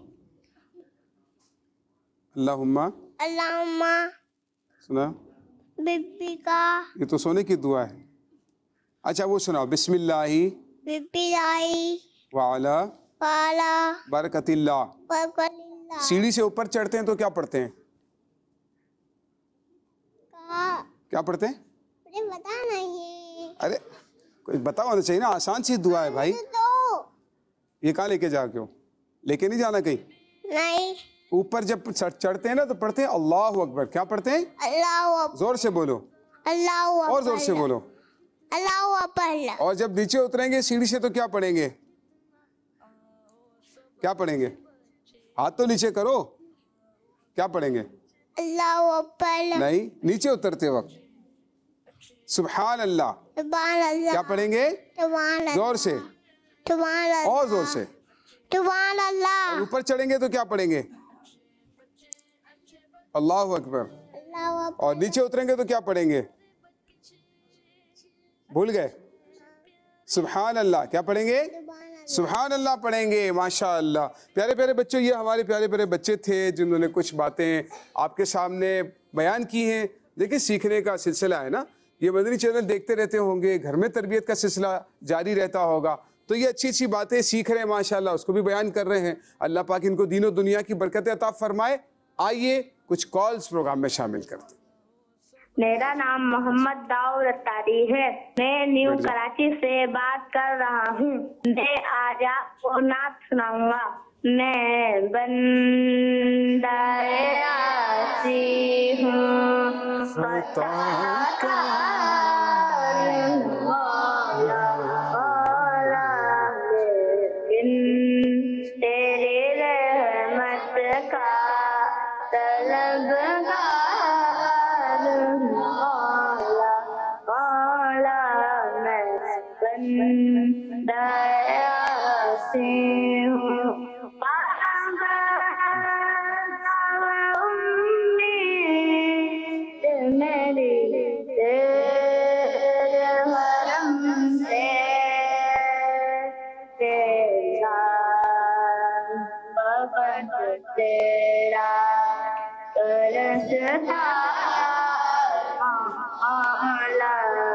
अल्लाहुम्मा। अल्लाहुम्मा सुनाओ। बिब्बी का, ये तो सोने की दुआ है। अच्छा वो सुनाओ। बिस्मिल्लाही बिब्बी लाई वाला वाला बरकतिल्लाह। बरकतिल्लाह। सीढ़ी से ऊपर चढ़ते हैं तो क्या पढ़ते हैं? का क्या पढ़ते हैं? मुझे बताना ये। अरे कुछ बताओ होना चाहिए ना, आसान सी दुआ है भाई। तो ये कहाँ लेके जा क्यों? लेके नहीं जाना कहीं। नहीं, ऊपर जब चढ़- चढ़ते हैं ना तो पढ़ते हैं अल्लाह अकबर। क्या पढ़ते हैं? अल्लाह जोर से बोलो, अल्लाह और जोर से बोलो। अल्लाह अकबर। और जब नीचे उतरेंगे सीढ़ी से तो क्या पढ़ेंगे? क्या पढ़ेंगे? हाथ तो नीचे करो। क्या पढ़ेंगे? अल्लाह अकबर। नहीं, नीचे उतरते वक्त सुभान अल्लाह। सुभान अल्लाह। क्या पढ़ेंगे? सुभान अल्लाह। जोर से सुभान अल्लाह। और जोर से। सुभान अल्लाह। और ऊपर चढ़ेंगे तो क्या पढ़ेंगे? अल्लाह अकबर। अल्लाह अकबर। और नीचे उतरेंगे तो क्या पढ़ेंगे? भूल गए? सुभान अल्लाह। क्या पढ़ेंगे? सुभान अल्लाह पढ़ेंगे। माशाअल्लाह। प्यारे प्यारे बच्चों, ये हमारे प्यारे प्यारे बच्चे थे जिन्होंने कुछ बातें आपके सामने बयान की हैं। देखिए, सीखने का सिलसिला है ना, ये मदनी चैनल देखते रहते होंगे, घर में तरबियत का सिलसिला जारी रहता होगा, तो ये अच्छी अच्छी बातें सीख रहे हैं माशाअल्लाह, उसको भी बयान कर रहे हैं। अल्लाह पाक इनको दीन और दुनिया की बरकतें अता फरमाए। आइए कुछ कॉल्स प्रोग्राम में शामिल करते हैं। मेरा नाम मोहम्मद दाऊद अत्तारी है। मैं न्यू कराची से बात कर रहा हूँ। मैं आज आपको नात सुनाऊंगा। मैं बंदाए आसी हूँ, तेरे रहमत का तलबगार मौला, मौला मैं बंदाए आसी हूँ। मेरी तेरे हरम से तेरा बगत तेरा तरस था मौला।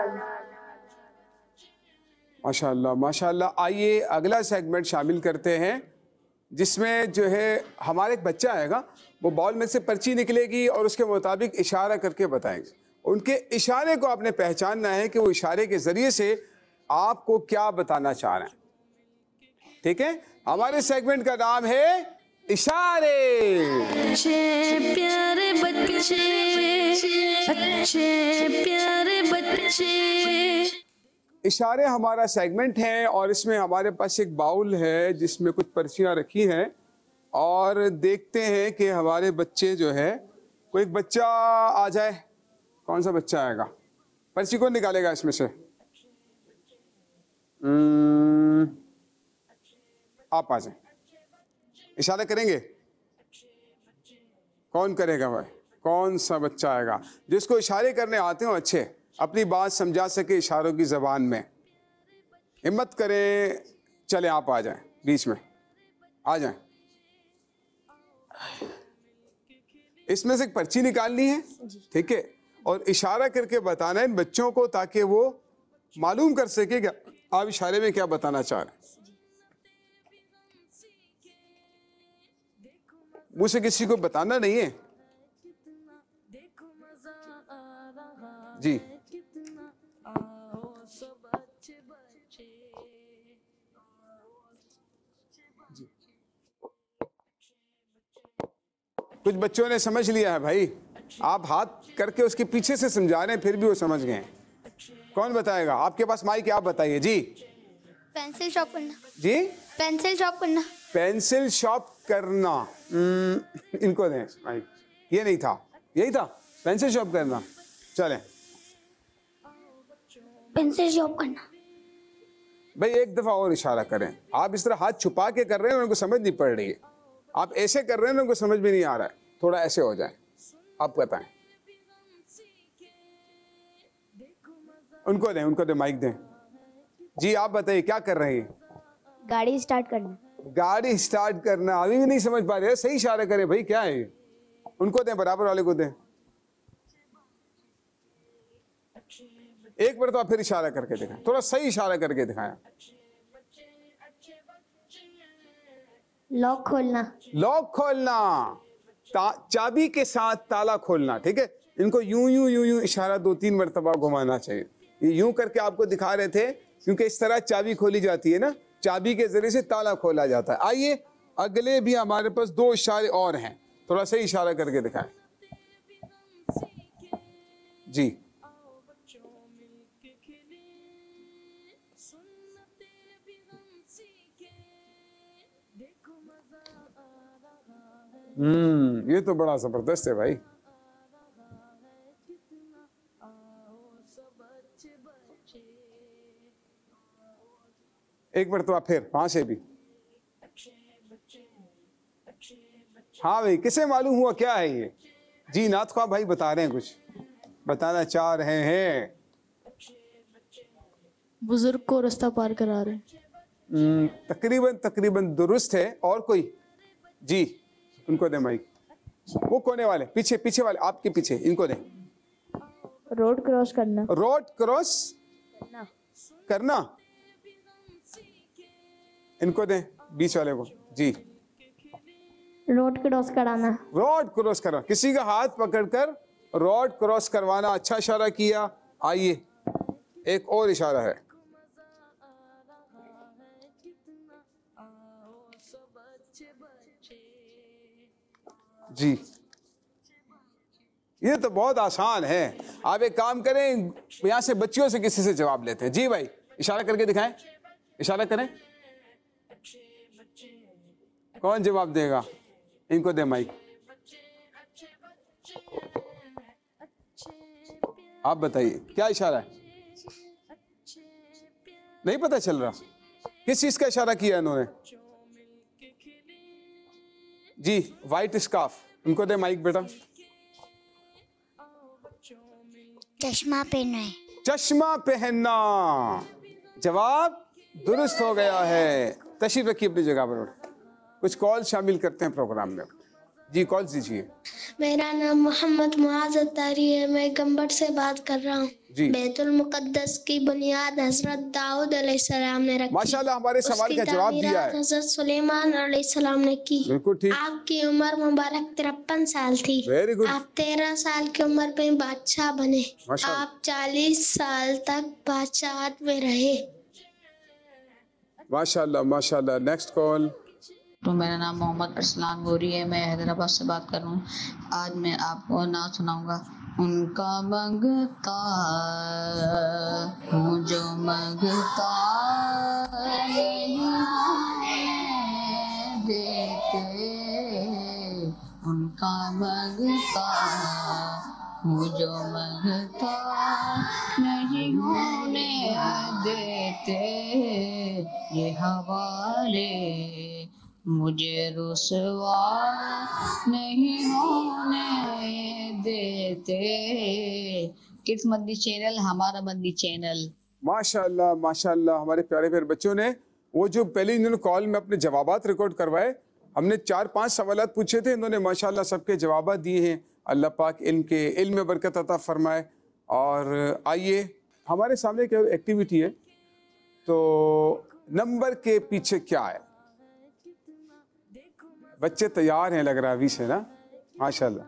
माशाअल्लाह माशाअल्लाह। आइए अगला सेगमेंट शामिल करते हैं, जिसमें जो है हमारे एक बच्चा आएगा, वो बॉल में से पर्ची निकलेगी और उसके मुताबिक इशारा करके बताएंगे। उनके इशारे को आपने पहचानना है कि वो इशारे के ज़रिए से आपको क्या बताना चाह रहे हैं। ठीक है? हमारे सेगमेंट का नाम है इशारे। अच्छे प्यारे बच्चे, अच्छे प्यारे बच्चे। इशारे हमारा सेगमेंट है और इसमें हमारे पास एक बाउल है जिसमें कुछ पर्चियाँ रखी हैं और देखते हैं कि हमारे बच्चे जो है, कोई एक बच्चा आ जाए। कौन सा बच्चा आएगा? पर्ची कौन निकालेगा इसमें से? हम्म, आप आ जाए। इशारा करेंगे? कौन करेगा भाई? कौन सा बच्चा आएगा जिसको इशारे करने आते हो, अच्छे, अपनी बात समझा सके इशारों की ज़बान में? हिम्मत करें, चले आप आ जाएं, बीच में आ जाएं। इसमें से एक पर्ची निकालनी है, ठीक है, और इशारा करके बताना है इन बच्चों को ताकि वो मालूम कर सके कि आप इशारे में क्या बताना चाह रहे हैं। मुझसे किसी को बताना नहीं है जी। कुछ बच्चों ने समझ लिया है भाई, आप हाथ करके उसके पीछे से समझा रहे हैं फिर भी वो समझ गए हैं। कौन बताएगा? आपके पास माइक है, आप बताइए जी। पेंसिल शॉप करना जी, पेंसिल शॉप करना पेंसिल शॉप करना। हम्म, इनको दें माइक। ये नहीं था, यही था पेंसिल शॉप करना। चलें पेंसिल शॉप करना। भाई एक दफा और इशारा करें। आप इस तरह हाथ छुपा के कर रहे हैं, उनको समझ नहीं पड़ रही है। आप ऐसे कर रहे हैं, उनको समझ भी नहीं आ रहा है। थोड़ा ऐसे हो जाए, आप बताएं। उनको दें, उनको दें, माइक दें। जी आप बताइए क्या कर रहे हैं? गाड़ी स्टार्ट करना गाड़ी स्टार्ट करना। अभी भी नहीं समझ पा रहे, सही इशारा करें भाई, क्या है ये? उनको दें, बराबर वाले को दें। एक बार तो आप फिर इशारा करके दिखाएं, थोड़ा सही इशारा करके दिखाएं। लॉक खोलना लॉक खोलना, चाबी के साथ ताला खोलना, ठीक है। इनको यूं यूं यूं यूं इशारा दो तीन मरतबा घुमाना चाहिए। ये यूं करके आपको दिखा रहे थे क्योंकि इस तरह चाबी खोली जाती है ना, चाबी के जरिए से ताला खोला जाता है। आइए अगले भी हमारे पास दो इशारे और हैं, थोड़ा सही इशारा करके दिखाएं जी। हम्म, ये तो बड़ा जबरदस्त है भाई। एक बार तो आप फिर वहां से भी। हाँ भाई, किसे मालूम हुआ क्या है ये? जी नाथ ख्वाह भाई बता रहे हैं, कुछ बताना चाह रहे हैं। बुजुर्ग को रास्ता पार करा रहे हैं। तकरीबन तकरीबन दुरुस्त है। और कोई? जी उनको दे माइक। वो कोने वाले, पीछे पीछे वाले, आपके पीछे, इनको दे। रोड क्रॉस करना रोड क्रॉस करना करना, इनको दे बीच वाले को जी। रोड क्रॉस कराना रोड क्रॉस करना, किसी का हाथ पकड़कर रोड क्रॉस करवाना। अच्छा इशारा किया। आइए एक और इशारा है जी। ये तो बहुत आसान है। आप एक काम करें, यहां से बच्चियों से किसी से जवाब लेते हैं। जी भाई इशारा करके दिखाएं, इशारा करें। कौन जवाब देगा? इनको दे माइक। आप बताइए क्या इशारा है? नहीं पता चल रहा किस चीज का इशारा किया इन्होंने? जी वाइट स्कार्फ, उनको दे माइक बेटा। चश्मा पहनना है चश्मा पहनना, जवाब दुरुस्त हो गया है। तशरीफ रखिए अपनी जगह पर। कुछ कॉल शामिल करते हैं प्रोग्राम में। जी कॉल दीजिए। मेरा नाम मोहम्मद मुआज़ अत्तारी है, मैं गंबट से बात कर रहा हूँ। बैतुल मुक़द्दस की बुनियाद हजरत दाऊद अलैहिस्सलाम ने रखी। माशाल्लाह हमारे सवाल का जवाब दिया है हजरत सुलेमान अलैहिस्सलाम ने की। बिल्कुल ठीक। आपकी उम्र मुबारक तिरपन साल थी। Very good. आप तेरह साल की उम्र में बादशाह बने। आप चालीस साल तक बादशाहत में रहे। माशाल्लाह माशाल्लाह। Next call. तो मेरा नाम मोहम्मद अरसलान गोरी है, मैं हैदराबाद से बात कर रहा हूँ। आज मैं आपको नात सुनाऊंगा। उनका मंगता हूँ जो मंगता देते, उनका मंगता हूँ जो मंगता नहीं होने देते, ये हवाले मुझे रुसवा नहीं होने देते। किड्स मदनी चैनल हमारा मदनी चैनल। माशाल्लाह माशाल्लाह। हमारे प्यारे प्यारे बच्चों ने वो जो पहले इन्होंने कॉल में अपने जवाबात रिकॉर्ड करवाए, हमने चार पांच सवालात पूछे थे, इन्होंने माशाल्लाह सबके जवाब दिए हैं। अल्लाह पाक इनके इल्म में बरकत अता फरमाए। और आइए, हमारे सामने एक एक्टिविटी है, तो नंबर के पीछे क्या है? बच्चे तैयार हैं लग रहा है अभी से ना, माशाल्लाह।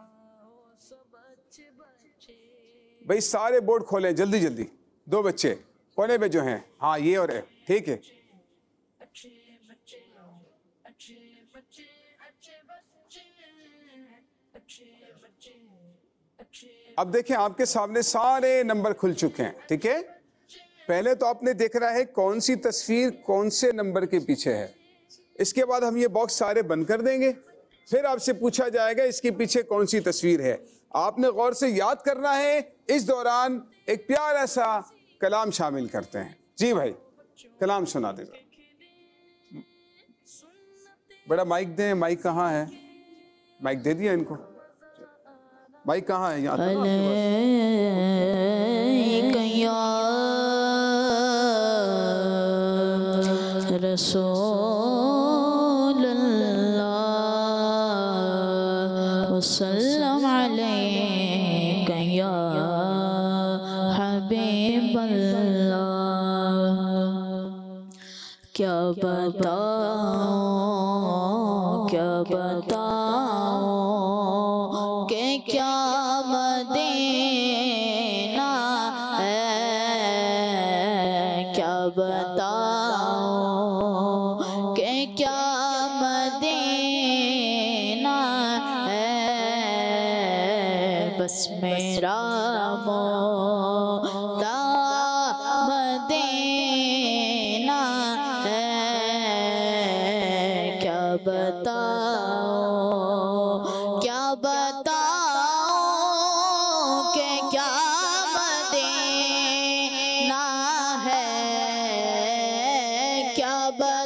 भाई सारे बोर्ड खोलें जल्दी जल्दी। दो बच्चे कोने में जो हैं, हाँ ये और है, ठीक है। अब देखें, आपके सामने सारे नंबर खुल चुके हैं, ठीक है। पहले तो आपने देखना है कौन सी तस्वीर कौन से नंबर के पीछे है। इसके बाद हम ये बॉक्स सारे बंद कर देंगे, फिर आपसे पूछा जाएगा इसके पीछे कौन सी तस्वीर है। आपने गौर से याद करना है। इस दौरान एक प्यारा सा कलाम शामिल करते हैं। जी भाई, कलाम सुना देगा। बड़ा माइक दें। माइक कहाँ है? माइक दे दिया इनको। माइक कहाँ है? यहाँ रसूल अल्लाह वसल्लम अलैका या हबीब अल्लाह। क्या बताऊं क्या बताऊं कि क्या मदीना है, क्या बताऊं कि क्या मदीना है। बस मेरा मोहता मदीना है, क्या बताऊं क्या बताऊं कि क्या मदीना है, क्या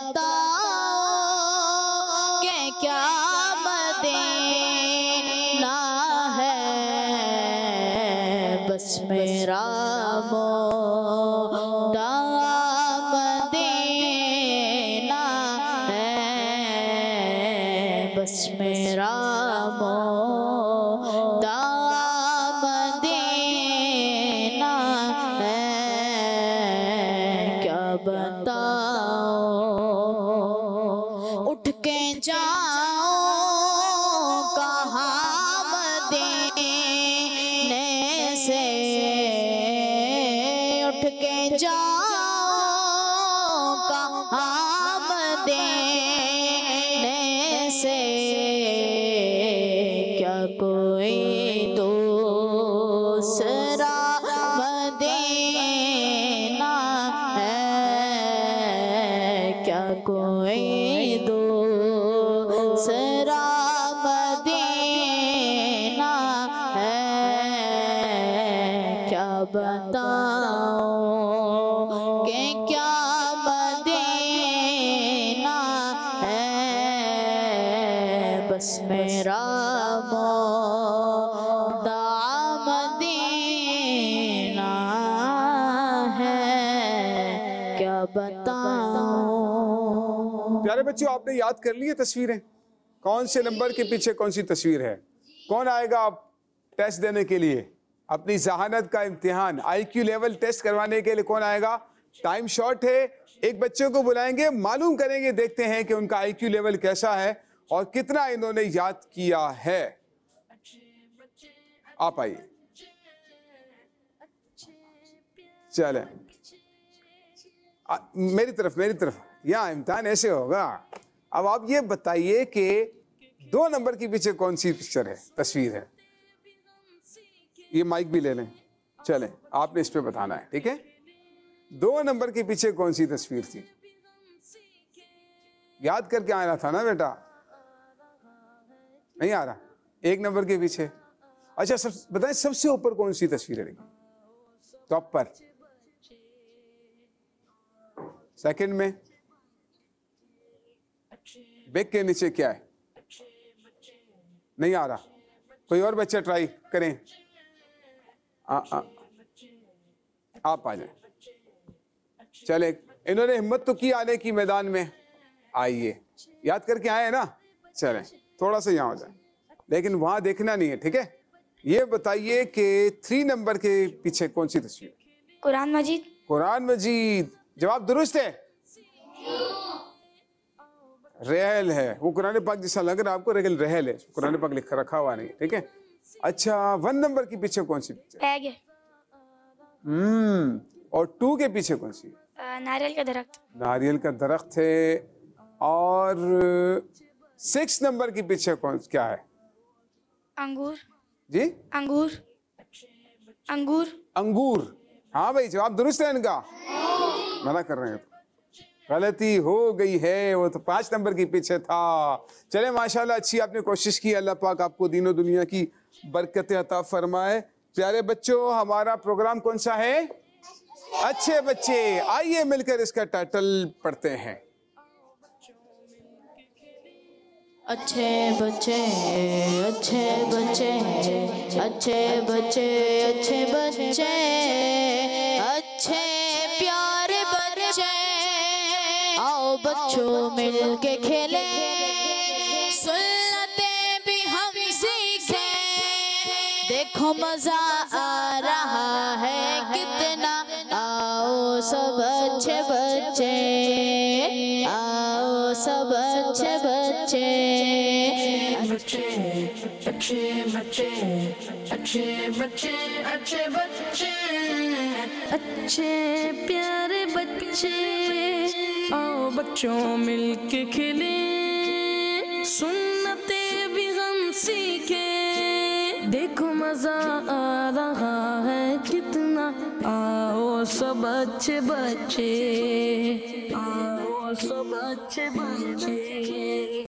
बताऊं कि क्या मदीना है। बस मेरा मोहता मदीना है, बस मेरा मोहता मदीना है, क्या बताऊं। उठ के जाऊं कहाँ मदीने से, उठ के जाऊं कहाँ मदीने से। क्या कोई दूसरा मदीना है, क्या कोई दूसरा मदीना है, क्या बताऊं कि क्या मदीना है। बस मेरा मोहता मदीना है, क्या बताऊं। प्यारे बच्चों, आपने याद कर ली है तस्वीरें? कौन से नंबर के पीछे कौन सी तस्वीर है? कौन आएगा आप टेस्ट देने के लिए? अपनी जहानत का इम्तिहान, आईक्यू लेवल टेस्ट करवाने के लिए कौन आएगा? टाइम शॉर्ट है, एक बच्चे को बुलाएंगे, मालूम करेंगे, देखते हैं कि उनका आईक्यू लेवल कैसा है और कितना इन्होंने याद किया है। आप आइए, चलें मेरी तरफ मेरी तरफ। यहाँ इम्तिहान ऐसे होगा। अब आप ये बताइए कि दो नंबर के पीछे कौन सी पिक्चर है, तस्वीर है? ये माइक भी ले लें। चलें, आपने इस पे बताना है, ठीक है। दो नंबर के पीछे कौन सी तस्वीर थी? याद करके आना था ना बेटा, नहीं आ रहा? एक नंबर के पीछे। अच्छा, सब बताएं, सबसे ऊपर कौन सी तस्वीर है? टॉप पर, सेकंड में, बैक के नीचे क्या है? नहीं आ रहा। कोई और बच्चा ट्राई करें। आ, आ, आप आ जाए। चले, इन्होंने हिम्मत तो की आने की मैदान में। आइए, याद करके आए ना? चलें थोड़ा सा यहाँ हो जाए, लेकिन वहाँ देखना नहीं है, ठीक है? ये बताइए कि थ्री नंबर के पीछे कौन सी तस्वीर? कुरान मजीद। कुरान मजीद, जवाब दुरुस्त है। रहल है, वो कुरान पाक जैसा लग रहा है आपको, लेकिन रहल है, कुरान पाक लिखा रखा हुआ नहीं, ठीक है? अच्छा, वन नंबर के पीछे कौन सी पिक्चर? बैग है। हम्म, और टू के पीछे कौन सी? नारियल का दरख्त। नारियल का दरख्त है। और सिक्स नंबर के पीछे कौन क्या है? अंगूर। जी, अंगूर। अंगूर। अंगूर, हाँ भाई जवाब दुरुस्त है इनका। मना कर रहे हैं, गलती हो गई है, वो तो पांच नंबर के पीछे था। चले माशाल्लाह, अच्छी आपने कोशिश की। अल्लाह पाक आपको दीनों दुनिया की बरकत अता फरमाए। प्यारे बच्चों, हमारा प्रोग्राम कौन सा है? अच्छे बच्चे। आइए मिलकर इसका टाइटल पढ़ते हैं। अच्छे बच्चे, अच्छे बच्चे, अच्छे बच्चे, अच्छे बच्चे, अच्छे प्यारे बच्चे, आओ बच्चों मिलके खेले, सुन्नतें भी हम सीखे, देखो मजा आ रहा है कितना, आओ सब अच्छे बच्चे, आओ सब अच्छे बच्चे। अच्छे अच्छे बच्चे, अच्छे बच्चे, अच्छे बच्चे, अच्छे प्यारे बच्चे, आओ बच्चों मिलके खेले, सुन्नतें भी हम सीखे, देखो मजा आ रहा है कितना, आओ सब अच्छे बच्चे, आओ सब अच्छे बच्चे।